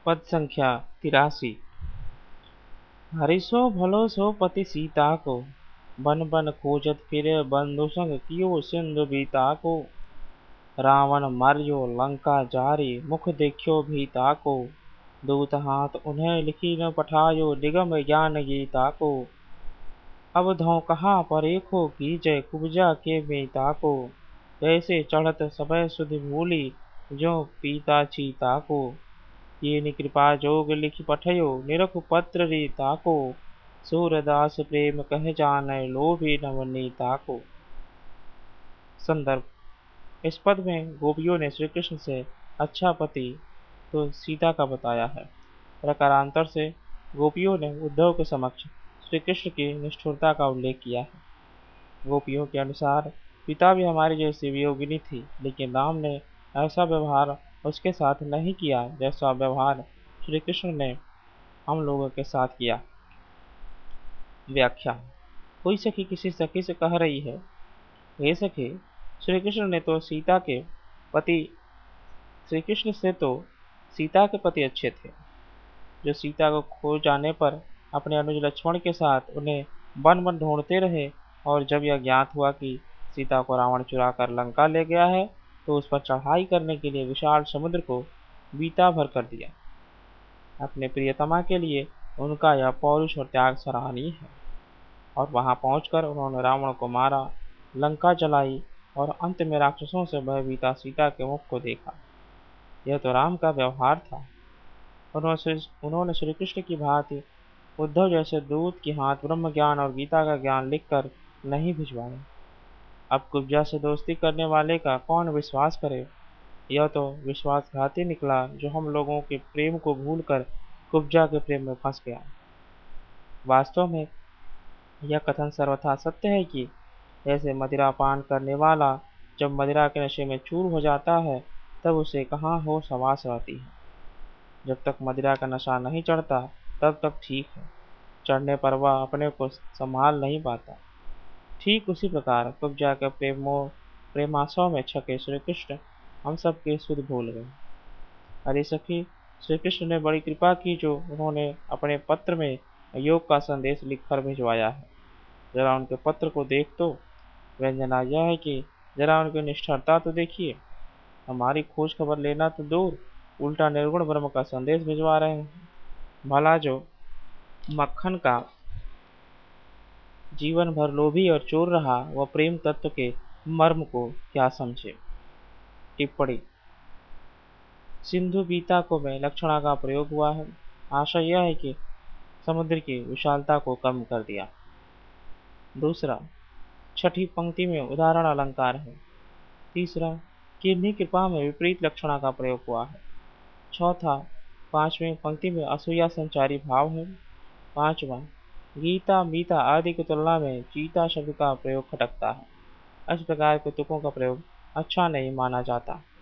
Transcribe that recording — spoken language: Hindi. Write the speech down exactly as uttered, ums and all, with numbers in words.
पद संख्या तिरासी। हरिषो भलो सो पति सीता को, बन बन खोजत फिरे बंधु संग कियो सिंधु बीता को। रावण मर्यो लंका जारी, मुख देखियो भीता को। दूत हाथ उन्हें लिखी न पठायो, निगम ज्ञान गीता को। अब धौ कहा परेखो कीजय, कुब्जा के मीता को। जैसे चढ़त समय सुधि भूली, ज्यों पीता चीता को। कीनि कृपा जोग लिखि पठयो, निरखु पत्र रीता को। सूरदास प्रेम कह जानै, लोभी नवनीता को। संदर्भ। इस पद में गोपियों ने श्री कृष्ण से अच्छा पति तो सीता का बताया है। प्रकारांतर से गोपियों ने उद्धव के समक्ष श्री कृष्ण की निष्ठुरता का उल्लेख किया है। गोपियों के अनुसार पिता भी हमारी जैसी वियोगिनी थी, लेकिन राम ने ऐसा व्यवहार उसके साथ नहीं किया जैसा व्यवहार श्री कृष्ण ने हम लोगों के साथ किया। व्याख्या। कोई सखी किसी सखी से कह रही है, हे सखी, श्री कृष्ण ने तो सीता के पति श्री कृष्ण से तो सीता के पति अच्छे थे, जो सीता को खो जाने पर अपने अनुज लक्ष्मण के साथ उन्हें वन वन ढूंढते रहे, और जब यह ज्ञात हुआ कि सीता को रावण चुरा कर लंका ले गया है, तो उस पर चढ़ाई करने के लिए विशाल समुद्र को बीता भर कर दिया। अपने प्रियतमा के लिए उनका यह पौरुष और त्याग सराहनीय है। और वहां पहुंचकर उन्होंने रावण को मारा, लंका जलाई और अंत में राक्षसों से भयभीता सीता के मुख को देखा। यह तो राम का व्यवहार था। उन्होंने श्री कृष्ण की भांति उद्धव जैसे दूत की हाथ ब्रह्म ज्ञान और गीता का ज्ञान लिखकर नहीं भिजवाए। अब कुब्जा से दोस्ती करने वाले का कौन विश्वास करे। यह तो विश्वासघाती निकला, जो हम लोगों के प्रेम को भूलकर कुब्जा के प्रेम में फंस गया। वास्तव में यह कथन सर्वथा सत्य है कि ऐसे मदिरा पान करने वाला जब मदिरा के नशे में चूर हो जाता है, तब उसे कहाँ होश हवास रहती है। जब तक मदिरा का नशा नहीं चढ़ता तब तक ठीक है, चढ़ने पर वह अपने को संभाल नहीं पाता। ठीक उसी प्रकार कुब्जा के प्रेमो प्रेमाशय में छके श्री कृष्ण हम सबके सुध भूल गए। अरे सखी, श्री कृष्ण ने बड़ी कृपा की, जो उन्होंने अपने पत्र में योग का संदेश लिखकर भिजवाया है। जरा उनके पत्र को देख तो व्यंजना यह है कि जरा उनकी निष्ठुरता तो देखिए। हमारी खोज खबर लेना तो दूर, उल्टा निर्गुण ब्रह्म का संदेश भिजवा रहे हैं। भला जो मक्खन का जीवन भर लोभी और चोर रहा, वह प्रेम तत्व के मर्म को क्या समझे। टिप्पणी। सिंधु बीता को में लक्षणा का प्रयोग हुआ है। आशय यह है कि समुद्र की विशालता को कम कर दिया। दूसरा, छठी पंक्ति में उदाहरण अलंकार है। तीसरा, किन्हीं कृपा में विपरीत लक्षणा का प्रयोग हुआ है। चौथा, पांचवें पंक्ति में असूया संचारी भाव है। पांचवा, गीता मीता आदि की तुलना में चीता शब्द का प्रयोग खटकता है। इस प्रकार के तुकों का प्रयोग अच्छा नहीं माना जाता।